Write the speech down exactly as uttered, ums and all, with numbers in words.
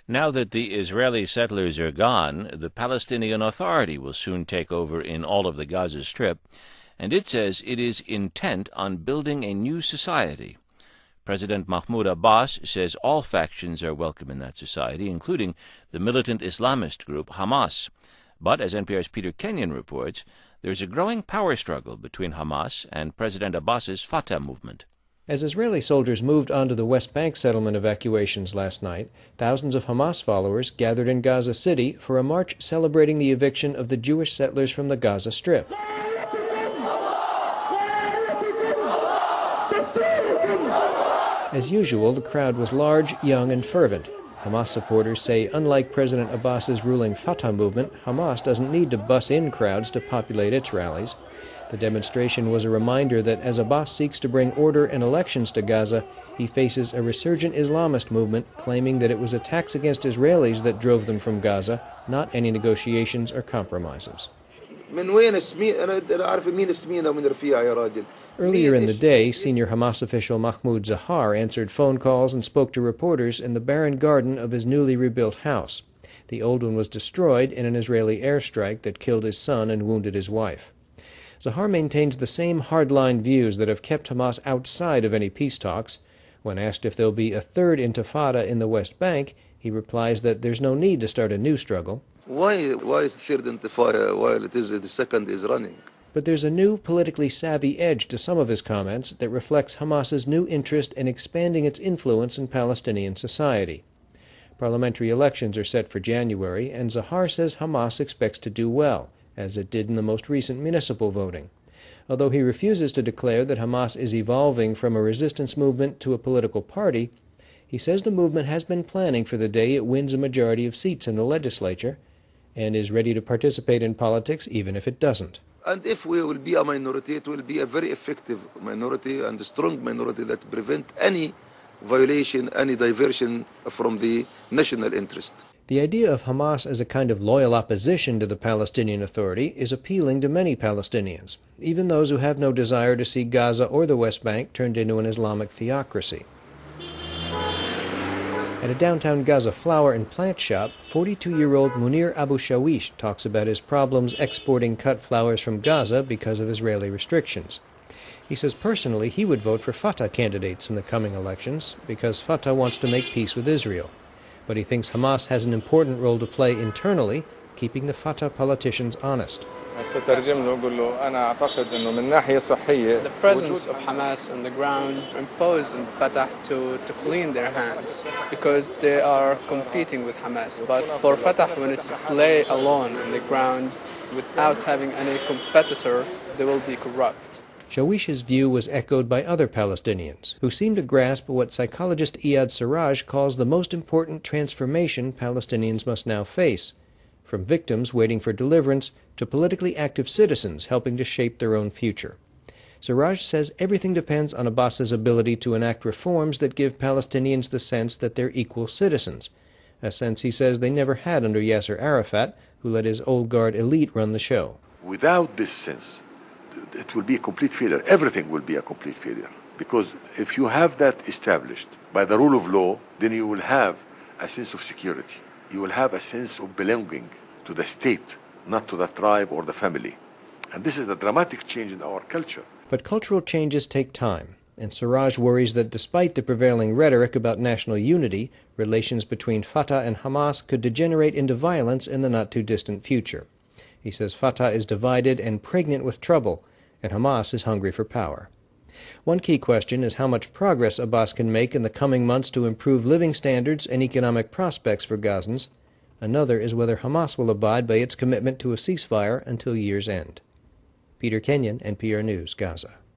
Now that the Israeli settlers are gone, the Palestinian Authority will soon take over in all of the Gaza Strip, and it says it is intent on building a new society. President Mahmoud Abbas says all factions are welcome in that society, including the militant Islamist group Hamas. But, as N P R's Peter Kenyon reports, there's a growing power struggle between Hamas and President Abbas's Fatah movement. As Israeli soldiers moved onto the West Bank settlement evacuations last night, thousands of Hamas followers gathered in Gaza City for a march celebrating the eviction of the Jewish settlers from the Gaza Strip. As usual, the crowd was large, young, and fervent. Hamas supporters say, unlike President Abbas's ruling Fatah movement, Hamas doesn't need to bus in crowds to populate its rallies. The demonstration was a reminder that as Abbas seeks to bring order and elections to Gaza, he faces a resurgent Islamist movement claiming that it was attacks against Israelis that drove them from Gaza, not any negotiations or compromises. Earlier in the day, senior Hamas official Mahmoud Zahar answered phone calls and spoke to reporters in the barren garden of his newly rebuilt house. The old one was destroyed in an Israeli airstrike that killed his son and wounded his wife. Zahar maintains the same hardline views that have kept Hamas outside of any peace talks. When asked if there'll be a third intifada in the West Bank, he replies that there's no need to start a new struggle. Why, why is the third intifada while it is the second is running? But there's a new politically savvy edge to some of his comments that reflects Hamas's new interest in expanding its influence in Palestinian society. Parliamentary elections are set for January, and Zahar says Hamas expects to do well, as it did in the most recent municipal voting. Although he refuses to declare that Hamas is evolving from a resistance movement to a political party, he says the movement has been planning for the day it wins a majority of seats in the legislature, and is ready to participate in politics even if it doesn't. And if we will be a minority, it will be a very effective minority and a strong minority that prevent any violation, any diversion from the national interest. The idea of Hamas as a kind of loyal opposition to the Palestinian Authority is appealing to many Palestinians, even those who have no desire to see Gaza or the West Bank turned into an Islamic theocracy. At a downtown Gaza flower and plant shop, forty-two-year-old Munir Abu Shawish talks about his problems exporting cut flowers from Gaza because of Israeli restrictions. He says personally he would vote for Fatah candidates in the coming elections because Fatah wants to make peace with Israel. But he thinks Hamas has an important role to play internally, keeping the Fatah politicians honest. The presence of Hamas on the ground imposes on Fatah to, to clean their hands because they are competing with Hamas. But for Fatah, when it's play alone on the ground without having any competitor, they will be corrupt. Shawish's view was echoed by other Palestinians, who seem to grasp what psychologist Iyad Siraj calls the most important transformation Palestinians must now face, from victims waiting for deliverance to politically active citizens helping to shape their own future. Siraj says everything depends on Abbas's ability to enact reforms that give Palestinians the sense that they're equal citizens, a sense he says they never had under Yasser Arafat, who let his old guard elite run the show. Without this sense, it will be a complete failure. Everything will be a complete failure. Because if you have that established by the rule of law, then you will have a sense of security. You will have a sense of belonging to the state, not to the tribe or the family. And this is a dramatic change in our culture. But cultural changes take time, and Siraj worries that despite the prevailing rhetoric about national unity, relations between Fatah and Hamas could degenerate into violence in the not-too-distant future. He says Fatah is divided and pregnant with trouble, and Hamas is hungry for power. One key question is how much progress Abbas can make in the coming months to improve living standards and economic prospects for Gazans. Another is whether Hamas will abide by its commitment to a ceasefire until year's end. Peter Kenyon, N P R News, Gaza.